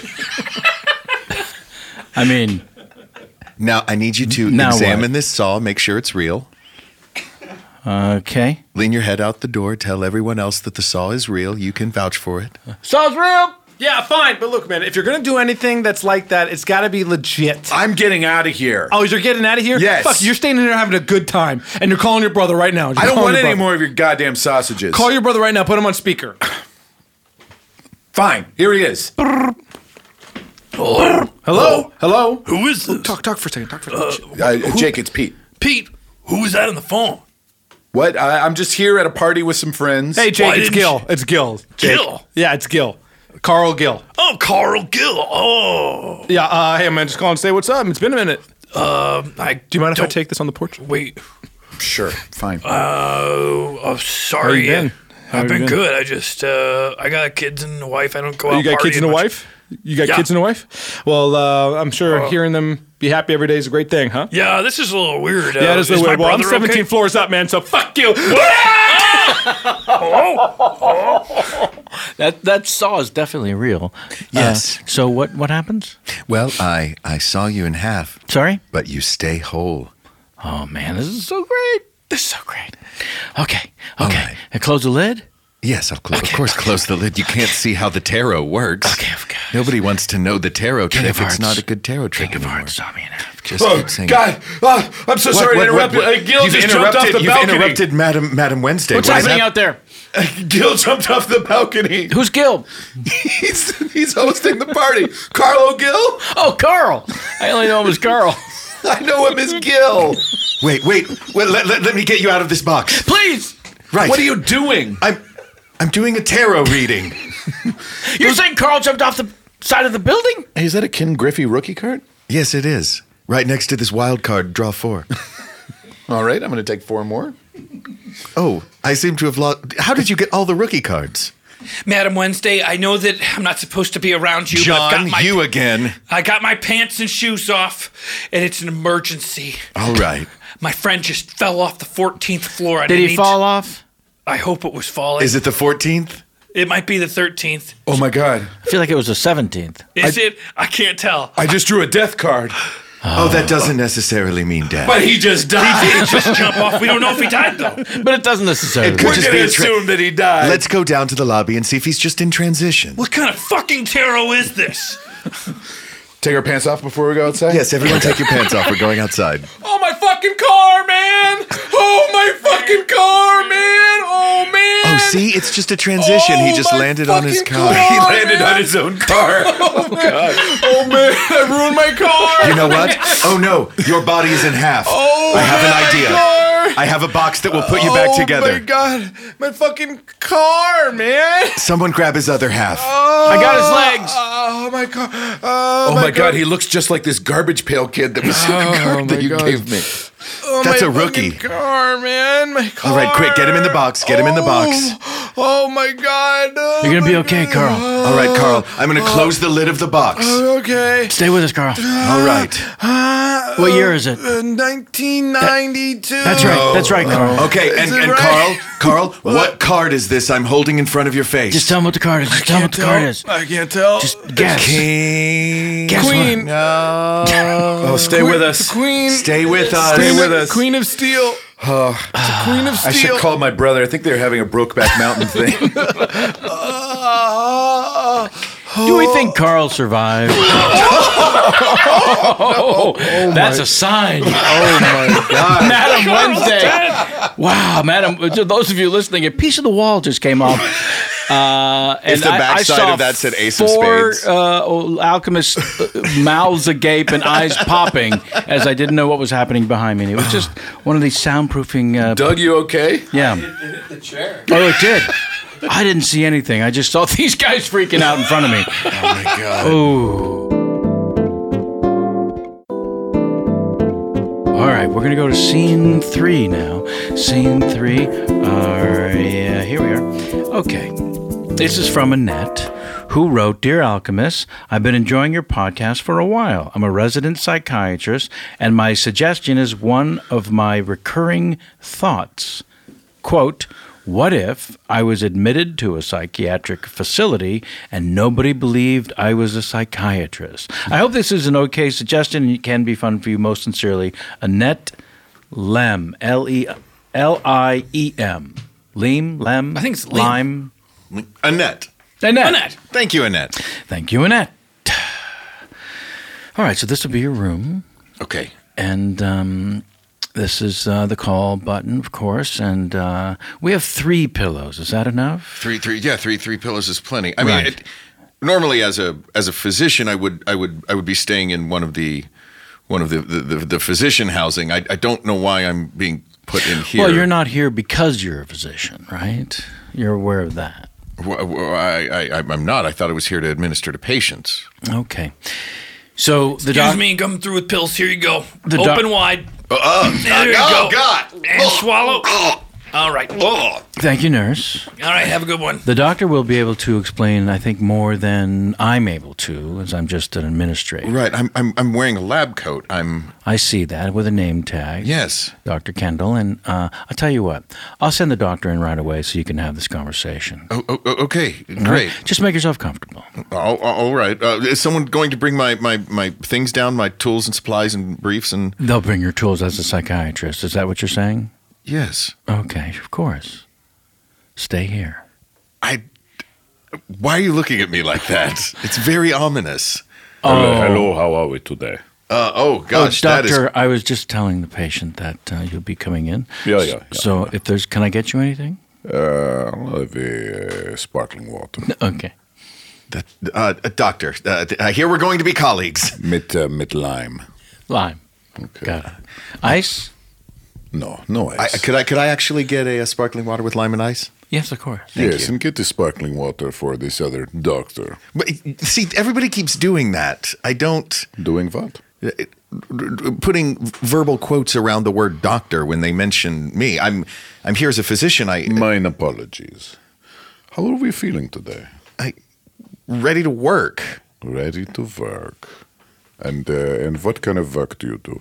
I mean... Now, I need you to Now examine what? this saw, make sure it's real. Okay. Lean your head out the door, tell everyone else that the saw is real. You can vouch for it. Saw's real! Yeah, fine. But look, man, if you're going to do anything that's like that, it's got to be legit. I'm getting out of here. Oh, you're getting out of here? Yes. Fuck, you're staying in there having a good time, and you're calling your brother right now. I don't want any more of your goddamn sausages. Call your brother right now. Put him on speaker. Fine. Here he is. Hello? Hello? Who is this? Talk for a second. Talk for a second. Jake, it's Pete. Pete, who was that on the phone? What? I'm just here at a party with some friends. Hey, Jake, Why it's didn't Gil. It's Gil. Jake. Gil? Yeah, it's Gil. Carl Gil. Oh, Carl Gill. Oh. Yeah, hey, man, just call and say what's up. It's been a minute. Do Do you mind if I take this on the porch? Wait. Sure, fine. Sorry. How you been? How I've you been been? good. I just, I got kids and a wife. I don't go out You got kids partying and a much. wife? You got Yeah. kids and a wife? Well, I'm sure hearing them be happy every day is a great thing, huh? Yeah, this is a little weird. Yeah, it is a my little weird. Well, I'm brother 17 okay? floors up, man, so fuck you. That saw is definitely real. Yes. So what happens? Well, I saw you in half, Sorry? but you stay whole. Oh, man, this is so great. This is so great. Okay. All right. And close the lid? Yes, of course, close the lid. You can't see how the tarot works. Okay, of course. Nobody wants to know the tarot King trick. of Hearts. It's not a good tarot trick King of anymore. Hearts saw me in half. Just Oh, keep saying God. I'm so sorry to interrupt you. Gil You've just jumped off the You've balcony. interrupted Madam Wednesday. What's What is happening that? out there? Gil jumped off the balcony. Who's Gil? He's hosting the party. Carlo Gil? Oh, Carl. I only know him as Carl. I know him as Gil. Wait. Let me get you out of this box. Please. Right. What are you doing? I'm doing a tarot reading. You're saying Carl jumped off the side of the building? Hey, is that a Ken Griffey rookie card? Yes, it is. Right next to this wild card, draw 4. All right, I'm going to take 4 more. Oh, I seem to have lost. How did you get all the rookie cards? Madam Wednesday, I know that I'm not supposed to be around you, but I've John, got my, you again. I got my pants and shoes off, and it's an emergency. All right. My friend just fell off the 14th floor. Did he fall off? I hope it was falling. Is it the 14th? It might be the 13th. Oh, my God. I feel like it was the 17th. Is it? I can't tell. I just drew a death card. Oh, that doesn't necessarily mean death. But he just died. He did just jump off. We don't know if he died, though. But it doesn't necessarily. It could We're just going be to a tra- assume that he died. Let's go down to the lobby and see if he's just in transition. What kind of fucking tarot is this? Take our pants off before we go outside? Yes, everyone take your pants off. We're going outside. Oh, my fucking car, man! Oh, my fucking car, man! Oh, man! Oh, see? It's just a transition. He just my landed on his fucking car. car. He landed on his own car. Oh, God. Oh, man, I ruined my car! You know what? Oh, no. Your body is in half. Oh, I have an idea. my car! I have a box that will put you back together. Oh my God, my fucking car, man! Someone grab his other half. I got his legs. Oh my God! Oh my God, he looks just like this garbage pail kid that was in the card that you gave me. Oh, That's my a rookie. fucking car, man! My car. All right, quick, get him in the box. Get him in the box. Oh my God! You're gonna be okay, Carl. All right, Carl. I'm going to close the lid of the box. Okay. Stay with us, Carl. All right. What year is it? 1992. That's right. That's right, Carl. Okay, Is and it right? Carl, what card is this I'm holding in front of your face? Just tell him what the card is. Just tell him what the card is. I can't tell. Just guess. King. Guess Queen. No. Oh, stay with us. Queen. Stay with us. Stay with us. Queen of Steel. It's a Queen of Steel. I should call my brother. I think they're having a Brokeback Mountain thing. Do we think Carl survived? That's a sign. Oh my God. Madam Wednesday. Wow, Madam. To those of you listening, a piece of the wall just came off. And the backside saw of that said Ace of four, Spades. Alchemist mouths agape and eyes popping as I didn't know what was happening behind me. And it was just one of these soundproofing. Doug, you okay? Yeah. It hit the chair. Oh, it did. I didn't see anything. I just saw these guys freaking out in front of me. Oh my God. Ooh. All right, we're going to go to scene 3 now. Scene 3. Yeah, here we are. Okay. This is from Annette, who wrote, Dear Alchemist, I've been enjoying your podcast for a while. I'm a resident psychiatrist, and my suggestion is one of my recurring thoughts. Quote, what if I was admitted to a psychiatric facility and nobody believed I was a psychiatrist? I hope this is an okay suggestion and it can be fun for you. Most sincerely, Annette Lem, Liem. Lem? I think it's Lime. Annette. Annette. Thank you, Annette. Thank you, Annette. All right, so this will be your room. Okay. And this is the call button, of course. And we have 3 pillows. Is that enough? Three pillows is plenty. I Right. mean, normally as a physician, I would be staying in one of the physician housing. I don't know why I'm being put in here. Well, you're not here because you're a physician, right? You're aware of that. I'm not. I thought I was here to administer to patients. Okay. So the Excuse me, come through with pills. Here you go. The Open wide. There you go. And swallow. All right. All Thank you, nurse. right, have a good one. The doctor will be able to explain, I think, more than I'm able to, as I'm just an administrator. Right. I'm wearing a lab coat. I see that with a name tag. Yes. Dr. Kendall. And I'll tell you what, I'll send the doctor in right away so you can have this conversation. Oh, okay. All right? Great. Just make yourself comfortable. All right. Is someone going to bring my things down, my tools and supplies and briefs and? They'll bring your tools as a psychiatrist. Is that what you're saying? Yes. Okay, of course. Stay here. Why are you looking at me like that? It's very ominous. Hello, how are we today? Gosh, doctor, I was just telling the patient that you'll be coming in. Yeah. So if there's, can I get you anything? I'll have a sparkling water. Okay. Doctor, here we're going to be colleagues. Mit lime. Lime. Okay. Got it. Ice? No ice. Could I actually get a sparkling water with lime and ice? Yes, of course. Yes, and get the sparkling water for this other doctor. But see, everybody keeps doing that. I don't. Doing what? Putting verbal quotes around the word doctor when they mention me. I'm here as a physician. Mine apologies. How are we feeling today? Ready to work. Ready to work. And what kind of work do you do?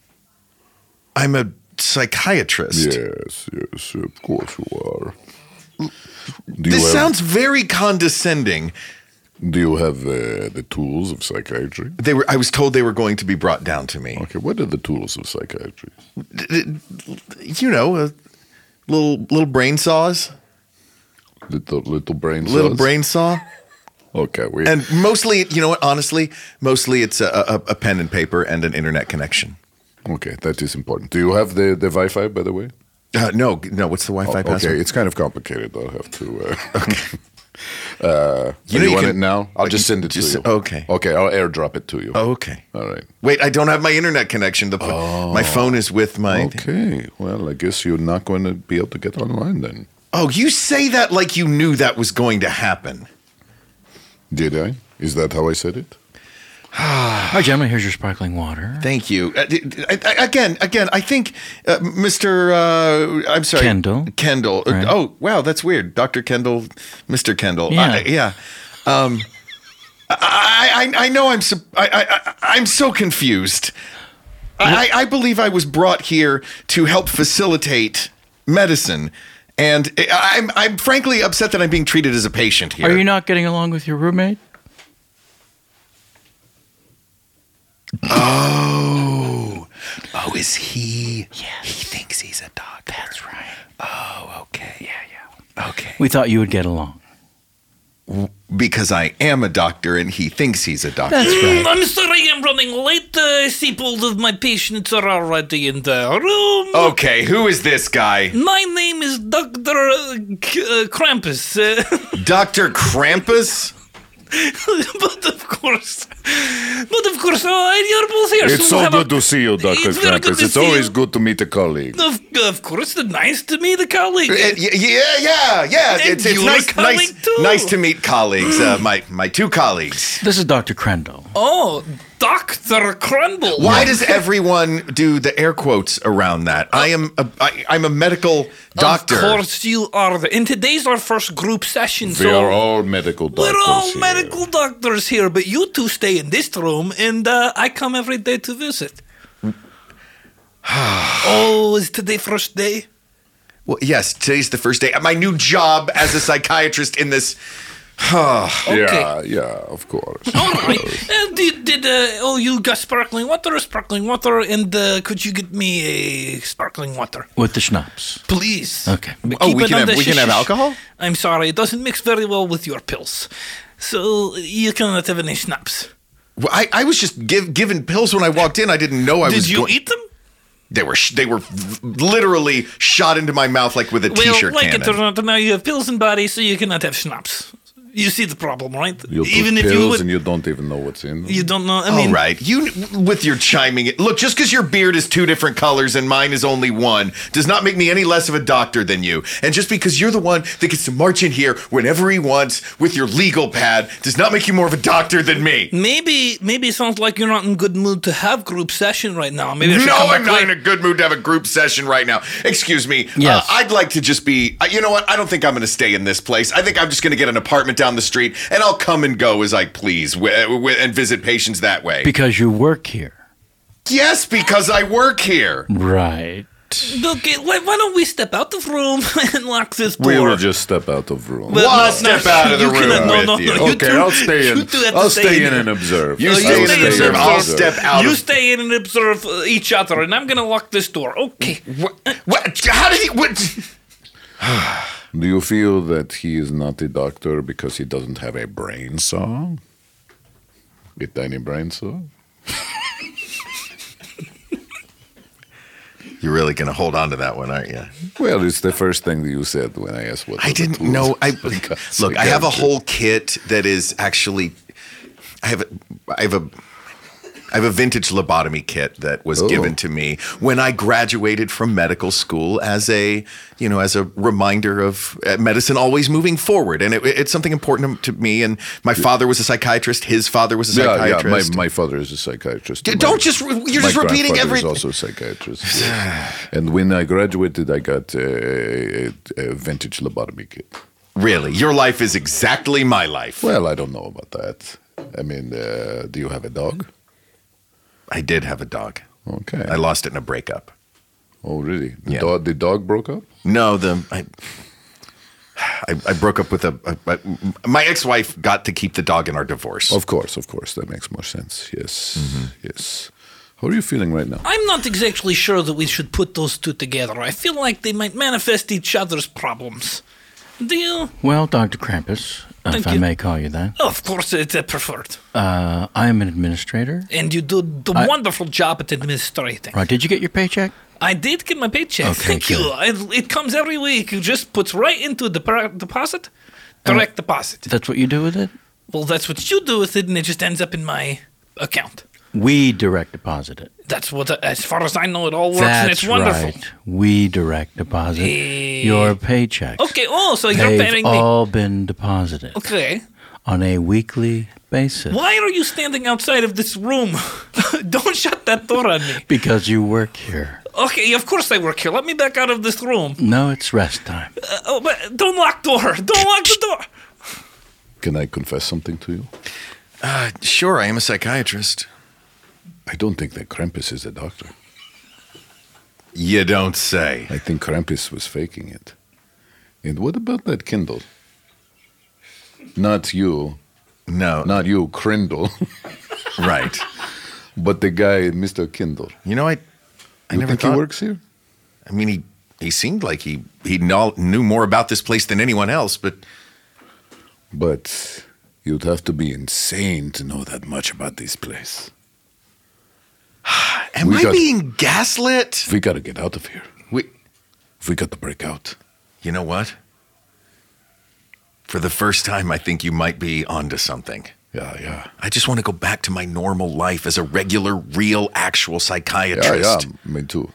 I'm a psychiatrist. Yes, of course you are. This sounds very condescending. Do you have the tools of psychiatry? I was told they were going to be brought down to me. Okay, what are the tools of psychiatry? You know, little brain saws. Little brain saws? Little brain saw. Okay, and mostly, you know what? Honestly, mostly it's a pen and paper and an internet connection. Okay, that is important. Do you have the Wi-Fi, by the way? No. What's the Wi-Fi password? Okay, it's kind of complicated. I'll have to. Do you want it now? I'll just send it to you. Okay. Okay, I'll airdrop it to you. Okay. All right. Wait, I don't have my internet connection. My phone is with my... Okay. Well, I guess you're not going to be able to get online then. Oh, you say that like you knew that was going to happen. Did I? Is that how I said it? All right, gentlemen, here's your sparkling water. Thank you. Again, I think Mr. I'm sorry. Kendall. Right. Oh, wow, that's weird. Dr. Kendall, Mr. Kendall. Yeah. I know I'm so confused. I believe I was brought here to help facilitate medicine. And I'm frankly upset that I'm being treated as a patient here. Are you not getting along with your roommate? Oh, is he? Yes. He thinks he's a doctor. That's right. Oh, okay. Yeah. Okay. We thought you would get along. Because I am a doctor and he thinks he's a doctor. That's right. I'm sorry I'm running late. I see both of my patients are already in the room. Okay, who is this guy? My name is Dr. Krampus. Dr. Krampus? But of course, you're both here. It's so good to see you, Dr. It's very good Krampus. to It's see always you. good to meet a colleague. Of course, nice to meet a colleague. Yeah. And It's you're a colleague too. nice to meet colleagues. My two colleagues. This is Dr. Crendel. Oh, Dr. Crumble. Why does everyone do the air quotes around that? I'm a medical doctor. Of course you are. And today's our first group session. We are all medical doctors. We're all here. medical doctors here, but you two stay in this room, and I come every day to visit. Oh, is today first day? Well, yes, today's the first day. My new job as a psychiatrist in this. Okay. Yeah, of course. All right. You got sparkling water, and could you get me a sparkling water? With the schnapps. Please. Okay. But Oh, keep we it can on have the shush. alcohol? I'm sorry, it doesn't mix very well with your pills. So you cannot have any schnapps. Well, I was just given pills when I walked in. I didn't know I was. Did you eat them? They were literally shot into my mouth like with a T-shirt like cannon. it or not, now you have pills in body, so you cannot have schnapps. You see the problem, right? You took pills and you don't even know what's in them. you don't know. I All mean, right, you with your chiming. Look, just because your beard is two different colors and mine is only one does not make me any less of a doctor than you. And just because you're the one that gets to march in here whenever he wants with your legal pad does not make you more of a doctor than me. maybe it sounds like you're not in good mood to have group session right now. Maybe I should No, come back I'm not in later. a good mood to have a group session right now. Excuse me. Yes. I'd like to just be. You know what? I don't think I'm going to stay in this place. I think I'm just going to get an apartment down the street, and I'll come and go as I please and visit patients that way. Because you work here. Yes, because I work here. Right. Okay, why don't we step out the room and lock this door? We will just step out of room. Well, I'll no, step out of the you room cannot- no, with no, you. no, you Okay, two- I'll stay in. you two have to I'll stay stay in in there. and observe. You No, stay you in stay and in observe. and I'll observe. step out You of. stay in and observe each other, and I'm gonna lock this door. Okay. What? How did he? What? Do you feel that he is not a doctor because he doesn't have a brain saw? A tiny brain saw? You're really going to hold on to that one, aren't you? Well, it's the first thing that you said when I asked what. I are the didn't tools know. of Look, I have a psychiatry. whole kit that is actually. I have a vintage lobotomy kit that was given to me when I graduated from medical school as a reminder of medicine always moving forward, and it's something important to me. And my father was a psychiatrist. His father was a psychiatrist. Yeah, my father is a psychiatrist. Don't just you're just repeating My grandfather everything. is also a psychiatrist. And when I graduated, I got a vintage lobotomy kit. Really, your life is exactly my life. Well, I don't know about that. I mean, do you have a dog? I did have a dog. Okay. I lost it in a breakup. Oh, really? Yeah. The dog broke up? No, I broke up with my ex-wife got to keep the dog in our divorce. Of course. That makes more sense. Yes, yes. How are you feeling right now? I'm not exactly sure that we should put those two together. I feel like they might manifest each other's problems. Do you? Well, Dr. Krampus, Thank if I you. may call you that, Of course, it's preferred. I am an administrator. And you do the wonderful job at administrating. Right. Did you get your paycheck? I did get my paycheck. Okay, Thank you. good. It comes every week. You just puts right into the deposit. Direct deposit. That's what you do with it? Well, that's what you do with it, and it just ends up in my account. We direct deposit it. That's what, as far as I know, it all works, and it's wonderful. Right. We direct deposit your paychecks. Okay, so you're They've paying me. all been deposited Okay. on a weekly basis. Why are you standing outside of this room? Don't shut that door on me. Because you work here. Okay, of course I work here. Let me back out of this room. No, it's rest time. But don't lock door. Don't lock the door. Can I confess something to you? Sure, I am a psychiatrist. I don't think that Krampus is a doctor. You don't say. I think Krampus was faking it. And what about that Kindle? Not you. No. Not you, Krindle. Right. But the guy, Mr. Kindle. You know, I You never think thought. he works here? I mean, he seemed like he knew more about this place than anyone else, but But you'd have to be insane to know that much about this place. am I being gaslit? We gotta get out of here. We got to break out. You know what? For the first time, I think you might be onto something. Yeah. I just want to go back to my normal life as a regular, real, actual psychiatrist. Yeah, me too.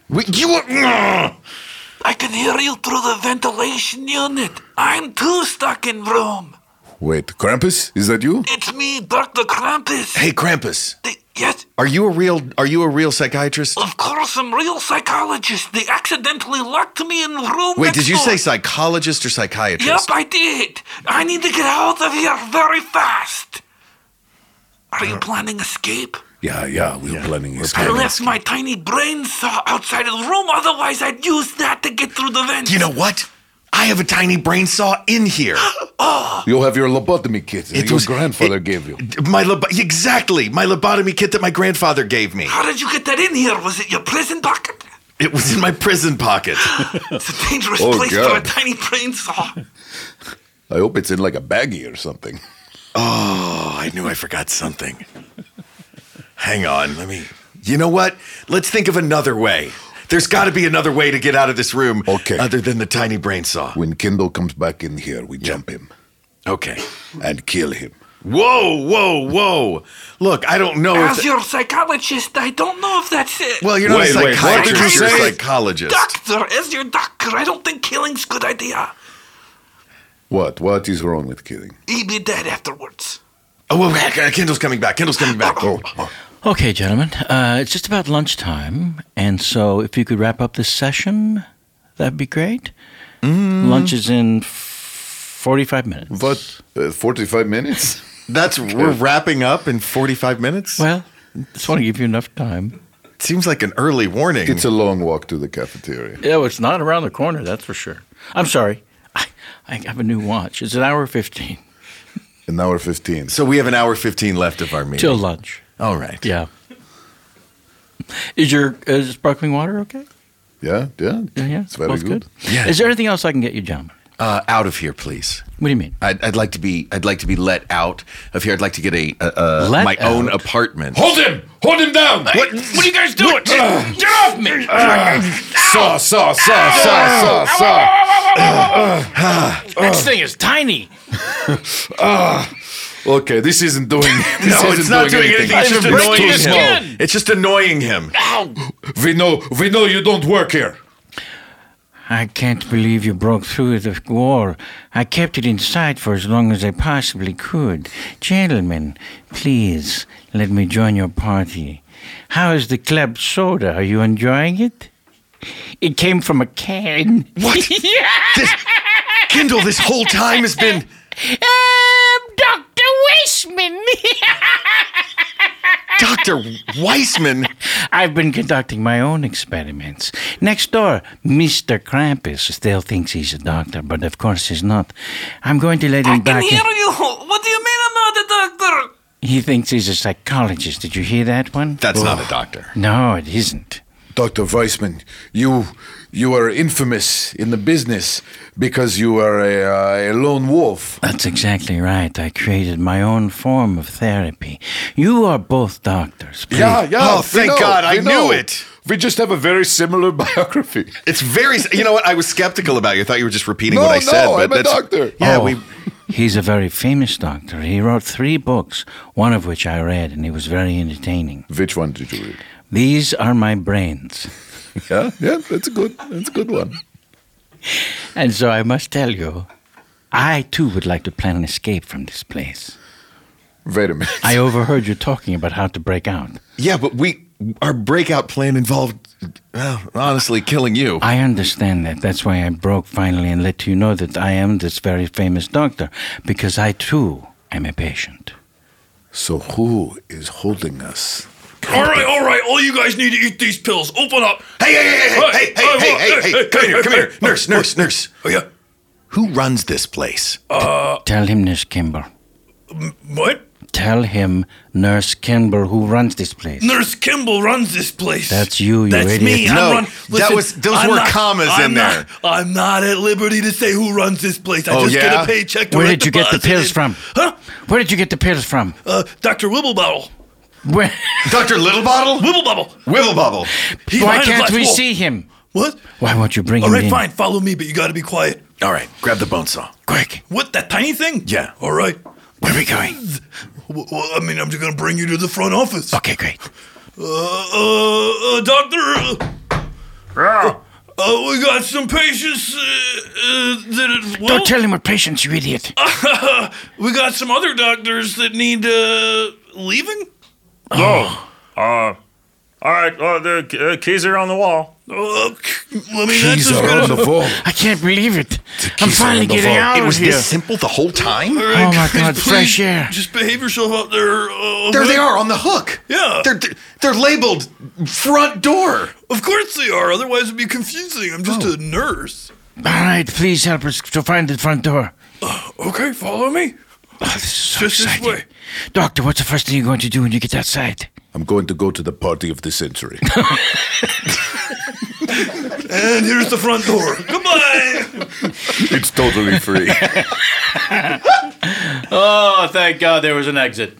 I can hear you through the ventilation unit. I'm too stuck in room. Wait, Krampus? Is that you? It's me, Dr. Krampus. Hey, Krampus, Yes, are you a real psychiatrist? of course I'm real psychologist. They accidentally locked me in the room Wait, next did you door. say psychologist or psychiatrist? Yep, I did. I need to get out of here very fast. Are you planning escape? Yeah, we're planning it. I left my tiny brain saw outside of the room. Otherwise, I'd use that to get through the vents. You know what? I have a tiny brain saw in here. You have your lobotomy kit that your grandfather gave you. Exactly, my lobotomy kit that my grandfather gave me. How did you get that in here? Was it your prison pocket? It was in my prison pocket. It's a dangerous Oh, place for a God. tiny brain saw. I hope it's in like a baggie or something. Oh, I knew I forgot something. Hang on, You know what? Let's think of another way. There's got to be another way to get out of this room. Okay. Other than the tiny brain saw. When Kindle comes back in here, we jump him Okay. and kill him. Whoa. Look, I don't know As if... your psychologist, I don't know if that's it. Well, you're not a Wait, what did you psychiatrist, you're a say? psychologist. Doctor, as your doctor, I don't think killing's a good idea. What is wrong with killing? He'd be dead afterwards. Oh, well, Kindle's coming back. Oh, Okay, gentlemen, it's just about lunchtime, and so if you could wrap up this session, that'd be great. Lunch is in 45 minutes. what? 45 minutes? We're wrapping up in 45 minutes? Well, just want to give you enough time. It seems like an early warning. It's a long walk to the cafeteria. Yeah, well, it's not around the corner, that's for sure. I'm sorry. I have a new watch. It's an hour 15 An hour 15. So we have an hour 15 left of our meeting. till lunch. All right. Yeah. Is sparkling water okay? Yeah. Yeah. It's very Both good. Yeah. Is there anything else I can get you, gentlemen? Out of here, please. What do you mean? I'd like to be let out of here. I'd like to get Let my own out? apartment. Hold him down! What are you guys doing? Get off me! Saw. This thing is tiny. Okay, this isn't doing. No, it's not doing anything. It's just Breaking annoying his him. skin. It's just annoying him. We know you don't work here. I can't believe you broke through the wall. I kept it inside for as long as I possibly could. Gentlemen, please let me join your party. How is the club soda? Are you enjoying it? It came from a can. What? Kindle, this whole time has been... Dr. Weissman. Dr. Weissman? I've been conducting my own experiments. Next door, Mr. Krampus still thinks he's a doctor, but of course he's not. I'm going to let him I can back in. hear you. What do you mean I'm not a doctor? He thinks he's a psychologist. Did you hear that one? That's not a doctor. No, it isn't. Dr. Weissman, you are infamous in the business because you are a lone wolf. That's exactly right. I created my own form of therapy. You are both doctors. Please. Oh, thank God, I knew it. We just have a very similar biography. It's very. You know what? I was skeptical about you. I thought you were just repeating No, what I said. no, But I'm a that's- doctor. Yeah, Oh, we. He's a very famous doctor. He wrote 3 books, one of which I read, and he was very entertaining. Which one did you read? These are my brains. Yeah, that's a good one. And so I must tell you, I too would like to plan an escape from this place. Wait a minute. I overheard you talking about how to break out. Yeah, but our breakout plan involved, well, honestly, killing you. I understand that. That's why I broke finally and let you know that I am this very famous doctor, because I too am a patient. So who is holding us? All right. All you guys need to eat these pills. Open up. Hey, come here. Nurse. Oh, yeah. Who runs this place? Tell him, Nurse Kimber. What? Tell him, Nurse Kimber, who runs this place. Nurse Kimball runs this place. That's you That's idiot. me. No, those were commas in there. I'm not at liberty to say who runs this place. I Oh, just get yeah? a paycheck. Where did you get the deposit pills in. from? Huh? Where did you get the pills from? Dr. Wibblebottle. Where? Dr. Littlebottle? Wibblebottle. Wibblebobble. He's Why behind the can't glass we wall. see him? What? Why won't you bring All him right, in? fine. Follow me, but you got to be quiet. All right, grab the bone saw. Quick. What? That tiny thing? Yeah. All right. Where are we going? Well, I mean, I'm just going to bring you to the front office. Okay, great. Doctor. We got some patients Don't tell him we're patients, you idiot. we got some other doctors that need leaving. All right. The keys are on the wall. Let me that's just gonna, wall. I can't believe it. I'm keys are finally on the getting vault. out It of was here. this simple the whole time? All right, Oh, my guys, God, please fresh air. Just behave yourself out there. There okay? they are on the hook. Yeah. They're labeled front door. Of course they are. Otherwise it'd be confusing. I'm just a nurse. All right, please help us to find the front door. Okay, follow me. Oh, this is so Just this exciting. way. Doctor, what's the first thing you're going to do when you get outside? I'm going to go to the party of the century. And here's the front door. Goodbye. It's totally free. Oh, thank God there was an exit.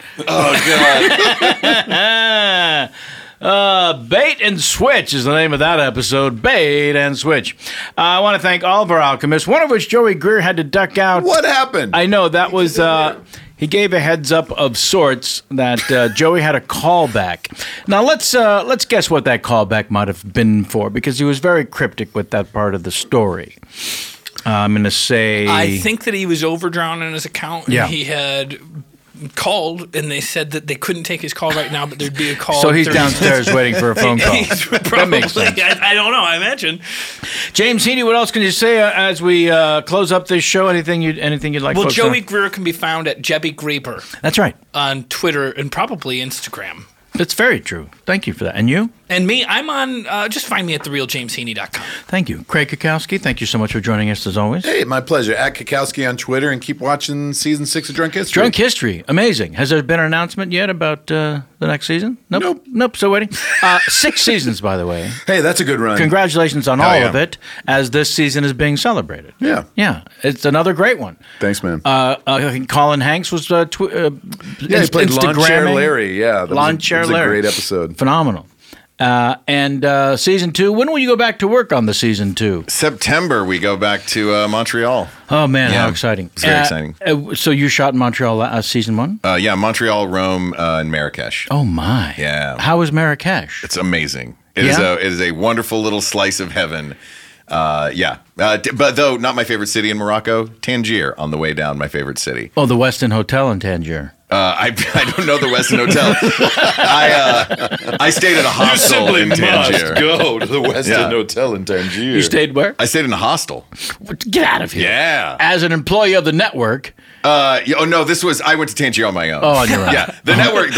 Bait and Switch is the name of that episode. Bait and Switch. I want to thank all of our alchemists, one of which Joey Greer had to duck out. What happened? I know, that was... he gave a heads up of sorts that Joey had a callback. Now let's guess what that callback might have been for, because he was very cryptic with that part of the story. I'm going to say... I think that he was overdrawn in his account and Yeah. he had called and they said that they couldn't take his call right now, but there'd be a call. So he's 30 downstairs waiting for a phone call. That makes sense. I don't know. I imagine. James Heaney, what else can you say as we close up this show? Anything you'd like? Well, folks to know? Joey Greer can be found at Jebby Grieber That's right. on Twitter and probably Instagram. That's very true. Thank you for that. And you? And me, I'm on, just find me at therealjamesheaney.com. Thank you. Craig Kukowski, thank you so much for joining us as always. Hey, my pleasure. At Kukowski on Twitter, and keep watching season 6 of Drunk History. Drunk History. Amazing. Has there been an announcement yet about the next season? Nope. Still waiting. 6 seasons, by the way. Hey, that's a good run. Congratulations on Hell all yeah. of it, as this season is being celebrated. Yeah. Yeah. It's another great one. Thanks, man. I think Colin Hanks was Yeah, he played Lawn Chair Larry. Yeah, Lawn Chair that was a Larry. great episode. Phenomenal. And season 2. When will you go back to work on the season 2? September, we go back to Montreal. Oh man, Yeah, how exciting! it's very exciting. So you shot in Montreal season 1? Yeah, Montreal, Rome, and Marrakesh. Oh my! Yeah. How was Marrakesh? It's amazing. It Yeah? is a wonderful little slice of heaven. But though not my favorite city in Morocco, Tangier on the way down, my favorite city. Oh, the Westin Hotel in Tangier. I don't know the Westin Hotel. I stayed at a hostel in Tangier. go to the Westin Yeah. Hotel in Tangier. You stayed where? I stayed in a hostel. Get out of here! Yeah. As an employee of the network. Oh no, I went to Tangier on my own. Oh, on your own. Yeah, the network.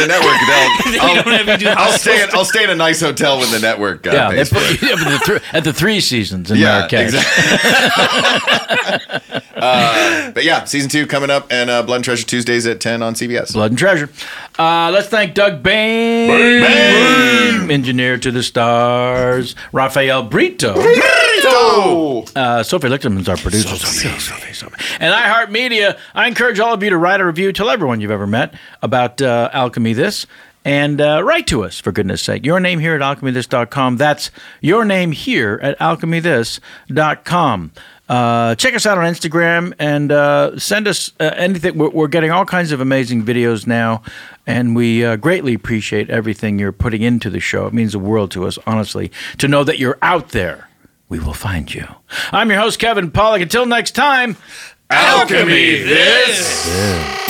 I'll stay in a nice hotel when the network. Yeah, they pays for put it. you at the 3 Seasons in Yeah, Marrakesh. exactly. But yeah, season 2 coming up, and Blood and Treasure Tuesdays at 10 on CBS. Blood and Treasure. Let's thank Doug Bain, engineer to the stars. Rafael Brito. Sophie Lichtenman's our producer. Sophie. And iHeartMedia. I encourage all of you to write a review. Tell everyone you've ever met about Alchemy This. And write to us, for goodness sake. Your name here at alchemythis.com. That's your name here at alchemythis.com. Check us out on Instagram and send us anything. We're getting all kinds of amazing videos now, and we greatly appreciate everything you're putting into the show. It means the world to us, honestly, to know that you're out there. We will find you. I'm your host, Kevin Pollak. Until next time, Alchemy this! Yeah.